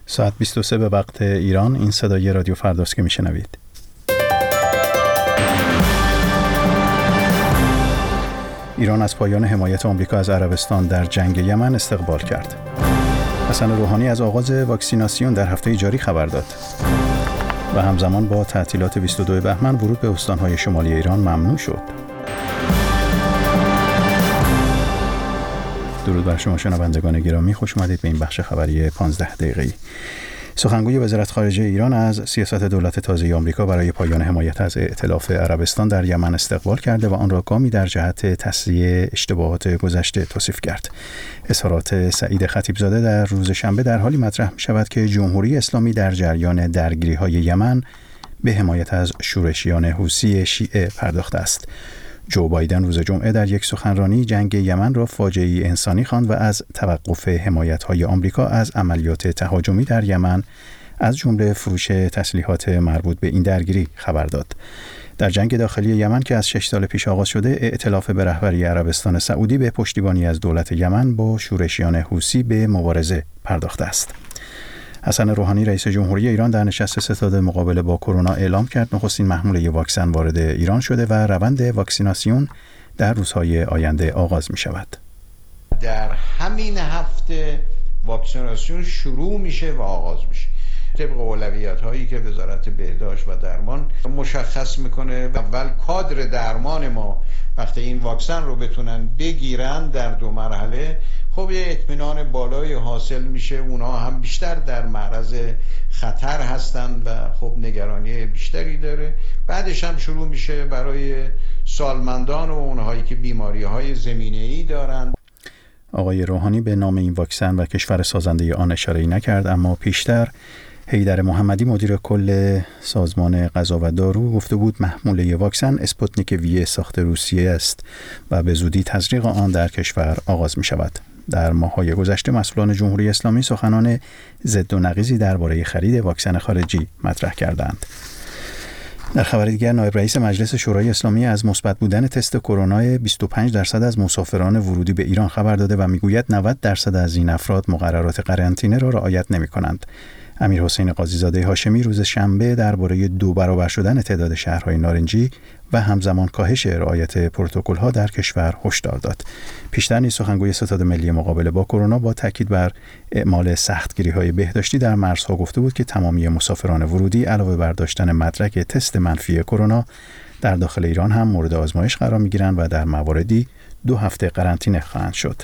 ساعت 23 به وقت ایران. این صدای رادیو فرداست که میشنوید. ایران از پایان حمایت آمریکا از عربستان در جنگ یمن استقبال کرد. حسن روحانی از آغاز واکسیناسیون در هفته جاری خبر داد. و همزمان با تعطیلات 22 بهمن ورود به استان‌های شمالی ایران ممنوع شد. درود بر شما شنوندگان گرامی، خوش آمدید به این بخش خبری 15 دقیقه‌ای. سخنگوی وزارت خارجه ایران از سیاست دولت تازه آمریکا برای پایان حمایت از ائتلاف عربستان در یمن استقبال کرده و آن را گامی در جهت تصحیح اشتباهات گذشته توصیف کرد. اظهارات سعید خطیبزاده در روز شنبه در حالی مطرح می شود که جمهوری اسلامی در جریان درگیری‌های یمن به حمایت از شورشیان حوثی شیعه پرداخته است. جو بایدن روز جمعه در یک سخنرانی جنگ یمن را فاجعه‌ای انسانی خواند و از توقف حمایت‌های آمریکا از عملیات تهاجمی در یمن از جمله فروش تسلیحات مربوط به این درگیری خبر داد. در جنگ داخلی یمن که از 6 سال پیش آغاز شده، ائتلاف به رهبری عربستان سعودی به پشتیبانی از دولت یمن با شورشیان حوثی به مبارزه پرداخته است. حسن روحانی رئیس جمهوری ایران در نشست ستاد مقابله با کرونا اعلام کرد نخستین محموله واکسن وارد ایران شده و روند واکسیناسیون در روزهای آینده آغاز می شود. در همین هفته واکسیناسیون شروع میشه و آغاز میشه طبق اولویت هایی که وزارت بهداشت و درمان مشخص میکنه. اول کادر درمان ما وقتی این واکسن رو بتونن بگیرن در 2 مرحله، خب یه اطمینان بالایی حاصل میشه، اونها هم بیشتر در معرض خطر هستن و خب نگرانی بیشتری داره. بعدش هم شروع میشه برای سالمندان و اونهایی که بیماری‌های زمینه‌ای دارن. آقای روحانی به نام این واکسن و کشور سازنده آن اشاره‌ای نکرد، اما پیشتر حیدر محمدی مدیر کل سازمان غذا و دارو گفته بود محموله واکسن اسپوتنیک وی ساخت روسیه است و به زودی تزریق آن در کشور آغاز می شود. در ماه‌های گذشته مسئولان جمهوری اسلامی سخنان ضد و نقیضی درباره خرید واکسن خارجی مطرح کردند. در خبر دیگر نایب رئیس مجلس شورای اسلامی از مثبت بودن تست کرونا 25% از مسافران ورودی به ایران خبر داده و میگوید 90% از این افراد مقررات قرنطینه را رعایت نمی‌کنند. امیر حسین قاضی‌زاده هاشمی روز شنبه درباره 2 برابر شدن تعداد شهرهای نارنجی و همزمان کاهش رعایت پروتکل‌ها در کشور هشدار داد. پیشتر نیز سخنگوی ستاد ملی مقابله با کرونا با تاکید بر اعمال سختگیری‌های بهداشتی در مرزها گفته بود که تمامی مسافران ورودی علاوه بر داشتن مدرک تست منفی کرونا در داخل ایران هم مورد آزمایش قرار می‌گیرند و در مواردی 2 هفته قرنطینه خواهند شد.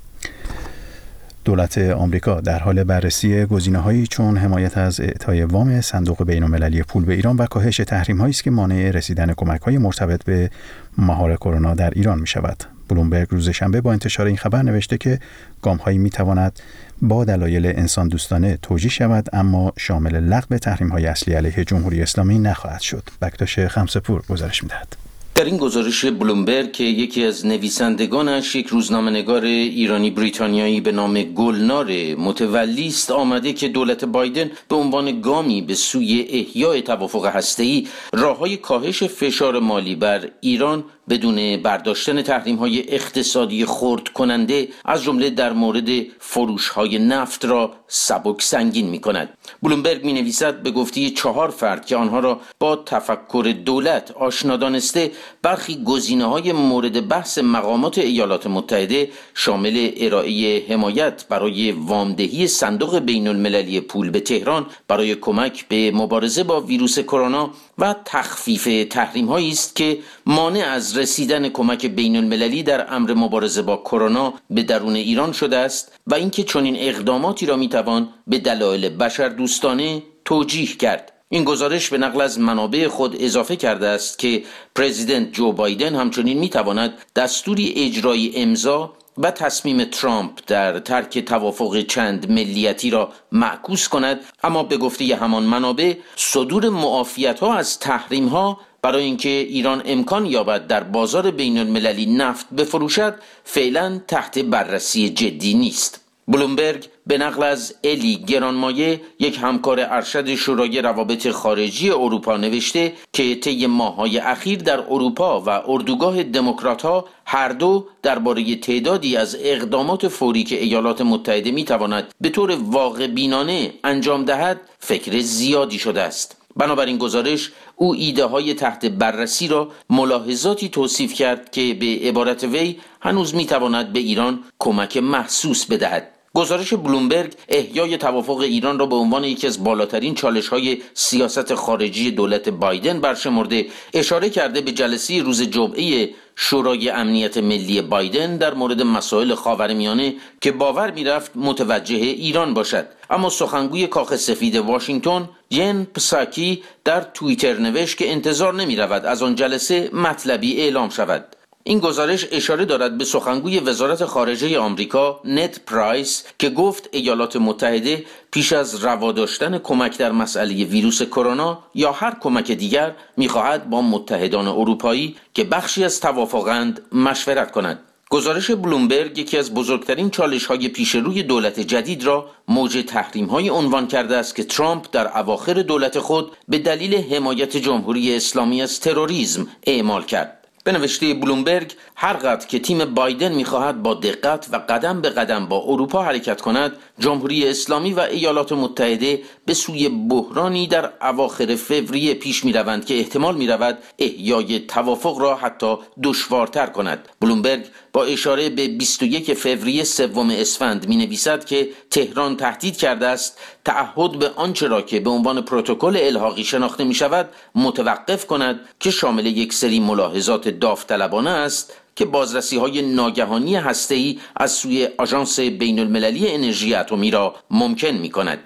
دولت آمریکا در حال بررسی گزینه‌هایی چون حمایت از اعطای وام صندوق بین‌المللی پول به ایران و کاهش تحریم‌هایی است که مانع رسیدن کمک‌های مرتبط به مهار کرونا در ایران می‌شود. بلومبرگ روز شنبه با انتشار این خبر نوشته که گام‌هایی می‌تواند با دلایل انسان دوستانه توجیه شود، اما شامل لغو تحریم‌های اصلی علیه جمهوری اسلامی نخواهد شد. بکتاش خمسه‌پور گزارش می‌دهد. در این گزارش بلومبرگ که یکی از نویسندگانش یک روزنامه‌نگار ایرانی بریتانیایی به نام گلنار متولی است آمده که دولت بایدن به عنوان گامی به سوی احیای توافق هسته‌ای راه‌های کاهش فشار مالی بر ایران بدون برداشتن تحریم‌های اقتصادی خرد کننده از جمله در مورد فروش‌های نفت را سبک سنگین می‌کند. بلومبرگ می‌نویسد به گفته 4 فرد که آنها را با تفکر دولت آشنا دانسته، برخی گزینه‌های مورد بحث مقامات ایالات متحده شامل ارائه حمایت برای وامدهی صندوق بین‌المللی پول به تهران برای کمک به مبارزه با ویروس کرونا و تخفیف تحریم‌هایی است که مانع از رسیدن کمک بین‌المللی در امر مبارزه با کرونا به درون ایران شده است و اینکه چنین اقداماتی را می‌توان به دلایل بشردوستانه توجیه کرد. این گزارش به نقل از منابع خود اضافه کرده است که پرزیدنت جو بایدن همچنین می‌تواند دستوری اجرایی امضا و تصمیم ترامپ در ترک توافق چند ملیتی را معکوس کند، اما به گفته همان منابع صدور معافیت‌ها از تحریم‌ها برای اینکه ایران امکان یابد در بازار بین‌المللی نفت بفروشد فعلا تحت بررسی جدی نیست. بلومبرگ به نقل از الی گرانمایه، یک همکار ارشد شورای روابط خارجی اروپا، نوشته که طی ماه‌های اخیر در اروپا و اردوگاه دموکرات‌ها هر دو درباره تعدادی از اقدامات فوری که ایالات متحده می‌تواند به طور واقع بینانه انجام دهد فکر زیادی شده است. بنابراین گزارش او ایده‌های تحت بررسی را ملاحظاتی توصیف کرد که به عبارت وی هنوز می‌تواند به ایران کمک محسوس بدهد. گزارش بلومبرگ احیای توافق ایران را به عنوان یکی از بالاترین چالش‌های سیاست خارجی دولت بایدن برشمرده، اشاره کرده به جلسه روز جمعه شورای امنیت ملی بایدن در مورد مسائل خاورمیانه که باور می‌رفت متوجه ایران باشد. اما سخنگوی کاخ سفید واشنگتن جن پساکی در توییتر نوشت که انتظار نمی‌رود از آن جلسه مطلبی اعلام شود. این گزارش اشاره دارد به سخنگوی وزارت خارجه آمریکا نت پرایس که گفت ایالات متحده پیش از روا داشتن کمک در مسئله ویروس کرونا یا هر کمک دیگر می‌خواهد با متحدان اروپایی که بخشی از توافقند مشورت کند. گزارش بلومبرگ یکی از بزرگترین چالش‌های پیش روی دولت جدید را موج تحریم‌های عنوان کرده است که ترامپ در اواخر دولت خود به دلیل حمایت جمهوری اسلامی از تروریسم اعمال کرد. به نوشته بلومبرگ، هر قدر که تیم بایدن می‌خواهد با دقت و قدم به قدم با اروپا حرکت کند، جمهوری اسلامی و ایالات متحده به سوی بحرانی در اواخر فوریه پیش می‌روند که احتمال می‌رود احیای توافق را حتی دشوارتر کند. بلومبرگ با اشاره به 21 فوریه سوم اسفند می‌نویسد که تهران تهدید کرده است تعهد به آنچه را که به عنوان پروتکل الحاقی شناخته می‌شود متوقف کند که شامل یک سری ملاحظات داوطلبانه است که بازرسی‌های ناگهانی هسته‌ای از سوی آژانس بین‌المللی انرژی اتمی را ممکن می‌کند.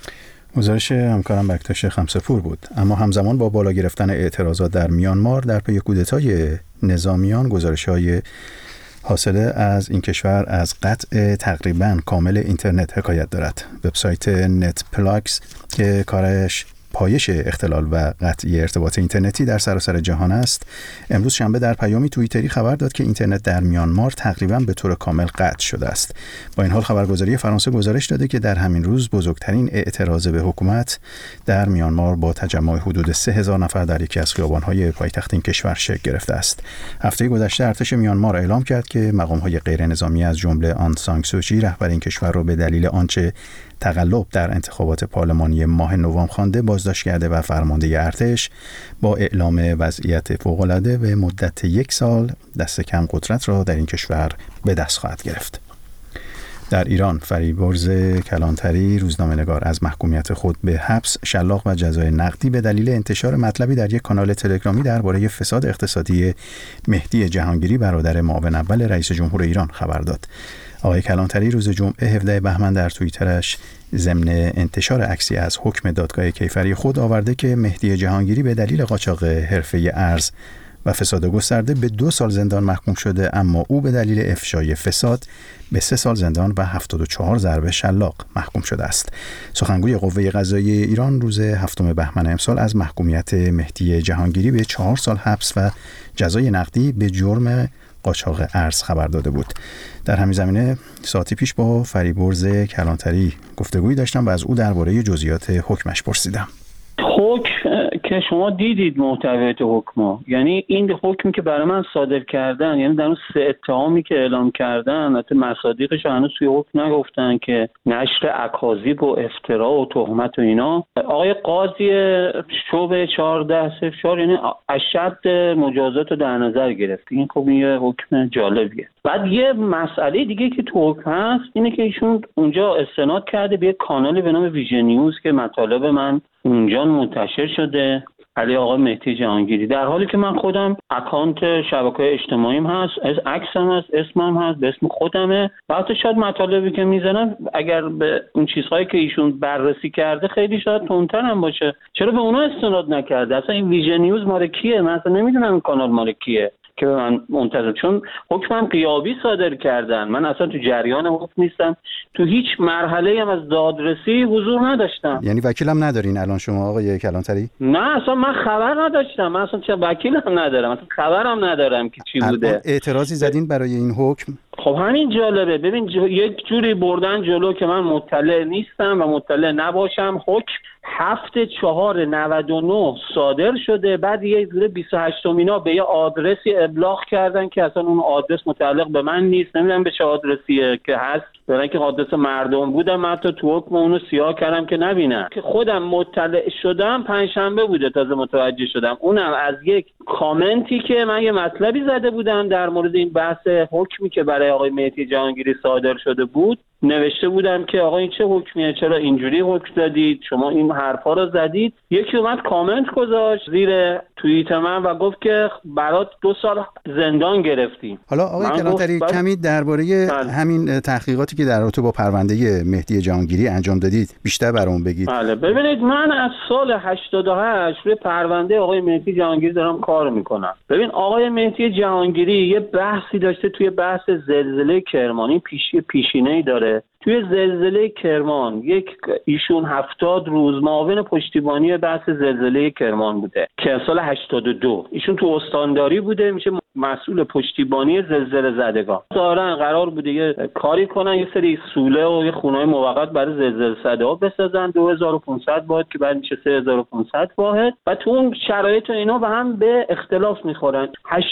گزارش همکارم بکتاش خمسه‌پور بود. اما همزمان با بالا گرفتن اعتراضات در میانمار در پی کودتای نظامیان، گزارش‌های حاصله از این کشور از قطع تقریباً کامل اینترنت حکایت دارد. وبسایت نت پلاکس که کارش پایش اختلال و قطعی ارتباط اینترنتی در سراسر جهان است، امروز شنبه در پیامی توییتری خبر داد که اینترنت در میانمار تقریباً به طور کامل قطع شده است. با این حال خبرگزاری فرانسه گزارش داده که در همین روز بزرگترین اعتراض به حکومت در میانمار با تجمع حدود 3000 نفر در یکی از خیابان‌های پایتخت این کشور شکل گرفته است. هفته گذشته ارتش میانمار اعلام کرد که مقام‌های غیر نظامی از جمله آن سان سو چی رهبر این کشور را به دلیل آنچه تقلب در انتخابات پارلمانی ماه نوامبر خوانده بازداشت کرده و فرمانده ارتش با اعلام وضعیت فوق‌العاده به مدت 1 سال دست کم قدرت را در این کشور به دست خواهد گرفت. در ایران فریبرز کلانتری روزنامه‌نگار از محکومیت خود به حبس، شلاق و جزای نقدی به دلیل انتشار مطلبی در یک کانال تلگرامی درباره فساد اقتصادی مهدی جهانگیری برادر معاون اول رئیس جمهور ایران خبر داد. آقای کلانتری روز جمعه 17 بهمن در توییترش ضمن انتشار عکسی از حکم دادگاه کیفری خود آورده که مهدی جهانگیری به دلیل قاچاق حرفه ارز و فساد گسترده به 2 سال زندان محکوم شده، اما او به دلیل افشای فساد به 3 سال زندان و 74 ضربه شلاق محکوم شده است. سخنگوی قوه قضاییه ایران روز 7 بهمن امسال از محکومیت مهدی جهانگیری به 4 سال حبس و جزای نقدی به جرم قاچاق ارز خبر داده بود. در همین زمینه ساعتی پیش با فریبرز کلانتری گفتگویی داشتم و از او درباره جزئیات حکمش پرسیدم. حکم که شما دیدید محتویات حکم، یعنی این حکمی که برای من صادر کردن، یعنی در اون 3 اتهامی که اعلام کردن، البته مصادیقش هنوز توی حکم نگفتن که نشر اکاذیب و افترا و تهمت و اینا، آقای قاضی شعبه 1404 یعنی اشد مجازات رو در نظر گرفت. این خب یه حکم جالبیه. بعد یه مسئله دیگه که تو حکم هست اینه که ایشون اونجا استناد کرده به یک کانالی به نام ویژن نیوز که مطالب من اونجا منتشر شده علی آقای مهدی جهانگیری، در حالی که من خودم اکانت شبکه‌های اجتماعیم هست، عکسم هست، اسمم هست، به اسم خودمه و حتی شاید مطالبی که میزنم اگر به اون چیزهایی که ایشون بررسی کرده خیلی شاید تندتر هم باشه، چرا به اونا استناد نکرده؟ اصلا این ویژن نیوز مال کیه؟ من اصلا نمیدونم این کانال مال کیه که به من منتظر، چون حکمم غیابی صادر کردن، من اصلا تو جریان حکم نیستم، تو هیچ مرحله هم از دادرسی حضور نداشتم. یعنی وکیلم ندارین الان شما آقای کلانتری؟ نه اصلا من خبر نداشتم، من اصلا چه وکیلم ندارم، اصلا خبرم ندارم که چی بوده. اعتراضی زدین برای این حکم؟ خب همین جالبه. ببین یک جوری بردن جلو که من مطلع نیستم و مطلع نباشم. حکم 7/4/99 صادر شده. بعد یه جوری 28 مینا به یه آدرسی ابلاغ کردن که اصلا اون آدرس متعلق به من نیست. نمیدونم به چه آدرسیه که هست، برای اینکه آدرس مردم بودم. من تو حکم اونو سیاه کردم که نبینم. که خودم مطلع شدم پنجشنبه بوده تازه متوجه شدم، اونم از یک کامنتی که من یه مطلبی زده بودم در مورد این بحث حکمی که برای آقای مهدی جهانگیری صادر شده بود. نوشته بودم که آقا این چه حکمیه، چرا اینجوری حکم دادید، شما این حرفا رو زدید. یکی اومد کامنت گذاشت زیر توییت من و گفت که برات 2 سال زندان گرفتیم. حالا آقای کلانتری کمی درباره همین تحقیقاتی که در رابطه با پرونده مهدی جهانگیری انجام دادید بیشتر برام بگید. بله ببینید، من از سال 88 روی پرونده آقای مهدی جهانگیری دارم کار میکنم. ببین آقای مهدی جهانگیری یه بحثی داشته توی بحث زلزله کرمان، پیشینه‌ای داره. توی زلزله کرمان ایشون 70 روز معاون پشتیبانی بحث زلزله کرمان بوده که سال 82 ایشون تو استانداری بوده، میشه مسئول پشتیبانی زلزله زدگان. ظاهرا قرار بوده یه کاری کنن، یه سری سوله و یه خونه‌های موقت برای زلزله زده‌ها بسازن، 2500 واحد که بعد میشه 3500 واحد، و تو اون شرایط و اینا به هم به اختلاف میخورن.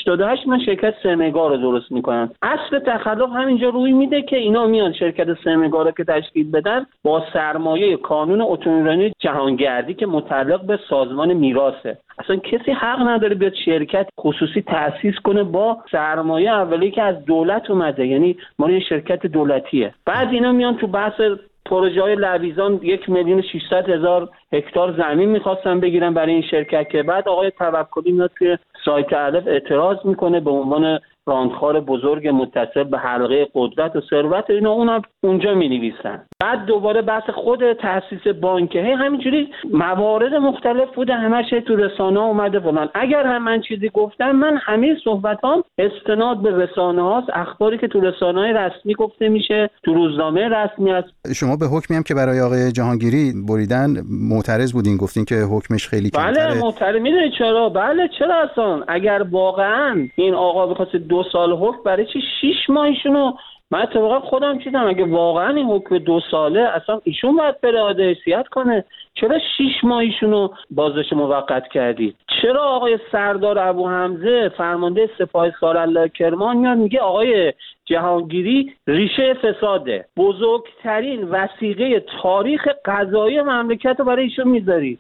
88 من شرکت سمگا رو درست میکنن. اصل تخلف همینجا روی میده که اینا میان شرکت سمگا رو که تشکیل بدن با سرمایه کانون اتومبیل جهانگردی که متعلق به سازمان میراثه. اصلا کسی حق نداره بیاد شرکت خصوصی تأسیس کنه با سرمایه اولی که از دولت اومده، یعنی ما یه شرکت دولتیه. بعد اینا میان تو بحث پروژه های لویزان 1,600,000 هکتار زمین میخواستن بگیرن برای این شرکت که بعد آقای توکلی میاد توی سایت الف اعتراض میکنه به عنوان راندخار بزرگ متصل به حلقه قدرت و ثروت. اینا اونم اونجا می‌نویسن. بعد دوباره بحث خود تأسیس بانکه همینجوری موارد مختلف بوده، همش تو رسانه اومده فلان. اگر هم من چیزی گفتم، من همه صحبتام استناد به رسانه هاست، اخباری که تو رسانه‌های رسمی گفته میشه، تو روزنامه رسمی است. شما به حکمی هم که برای آقای جهانگیری بریدن معترض بودین، گفتین که حکمش خیلی کمتره. بله معترض. میدونید چرا؟ بله چرا اصلا اگر واقعا این آقا بخواد 2 سال حکم، برای چی 6 ماهشونو؟ من اتفاقا خودم چیدم اگه واقعا این حکم 2 ساله اصلا ایشون باید بره حیثیت کنه. چرا 6 ماهشونو بازداشت موقت کردید؟ چرا آقای سردار ابو حمزه فرمانده سپاه سالار کرمان میاد میگه آقای جهانگیری ریشه فساده، بزرگترین وثیقه تاریخ قضایی مملکت رو برای ایشون میذارید؟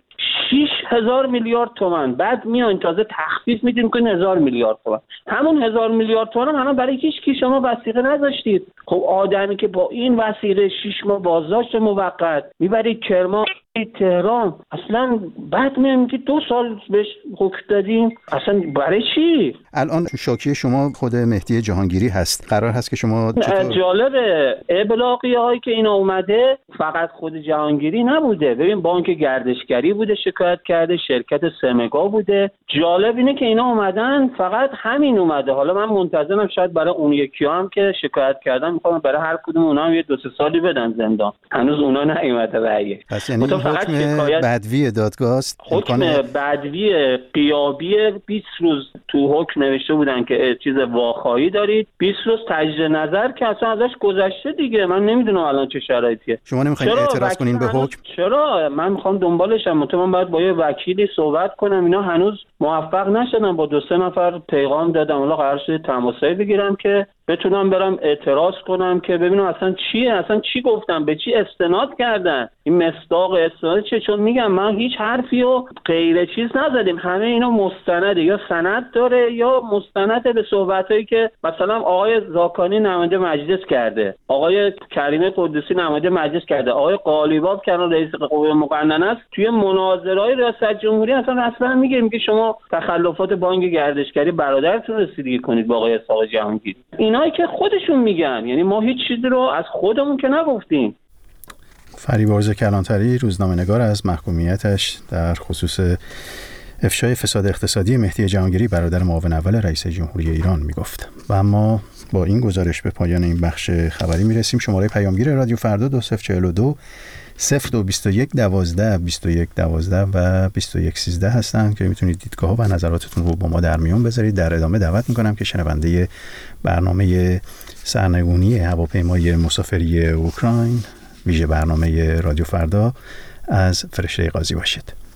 6,000 میلیارد تومان. بعد میان تازه تخفیف میدیم که 1,000 میلیارد تومان. همون 1,000 میلیارد تومان هم برای هیچ کی شما وثیقه نذاشتید. خب آدمی که با این وثیقه 6 ماه بازداشت موقت میبرید کرمان، تهران، اصلا بعد میگید 2 سال بهش حکم دادیم، اصلا برای چی؟ الان شاکی شما خود مهدی جهانگیری هست، قرار هست که شما جالبه ابلاغی هایی که اینا اومده فقط خود جهانگیری نبوده. ببین بانک گردشگری بوده شکایت کرده، شرکت سمگا بوده. جالب اینه که اینا اومدن فقط همین اومده. حالا من منتظرم شاید برای اون یکی هم که شکایت کردن میخوام برای هر کدوم اونا هم 2-3 سالی بدن زندان. هنوز اونا نیومده رأی. پس یعنی حکم بدوی دادگاه است. حکم بدوی غیابی 20 روز تو حکم نوشته بودن که چیز واخایی دارید، 20 روز تجدید نظر که اصلا ازش گذشته دیگه. من نمیدونم الان چه شرایطیه. شما نمیخواین اعتراض کنین به حکم؟ چرا؟ من میخوام دنبالشم. من باید با یه وکیلی صحبت کنم. اینا هنوز موفق نشدن. با 2-3 نفر پیغام دادم، حالا قرار شده تماسایی بگیرم که بتونم برم اعتراض کنم که ببینم اصلا چیه، اصلا چی گفتم، به چی استناد کردن، این مصداق استناد چه؟ چون میگم من هیچ حرفی و غیر چیز نزدیم. همه اینا مستنده، یا سند داره یا مستند به صحبتایی که مثلا آقای زاکانی نماینده مجلس کرده، آقای کریم قدوسی نماینده مجلس کرده، آقای قالیباف که رئیس قوه مقننه است، توی مناظرهای ریاست جمهوری اصلا میگه شما تخلفات بانک گردشگری برادرتون رسیدگی کنید با آقای اسحاق جهانگیری. اینایی که خودشون میگن، یعنی ما هیچ چیزی رو از خودمون که نگفتیم. فریبرز کلانتری روزنامه‌نگار از محکومیتش در خصوص افشای فساد اقتصادی مهدی جهانگیری برادر معاون اول رئیس جمهوری ایران میگفت. و اما با این گزارش به پایان این بخش خبری میرسیم. شماره پیامگیر رادیو فردا 2042 0221 12 21 12 و 21 13 هستن که میتونید دیدگاه و نظراتتون رو با ما در میون بذارید. در ادامه دعوت میکنم که شنونده برنامه سرنگونی هواپیمای مسافری اوکراین ویژه برنامه رادیو فردا از فرشته قاضی باشید.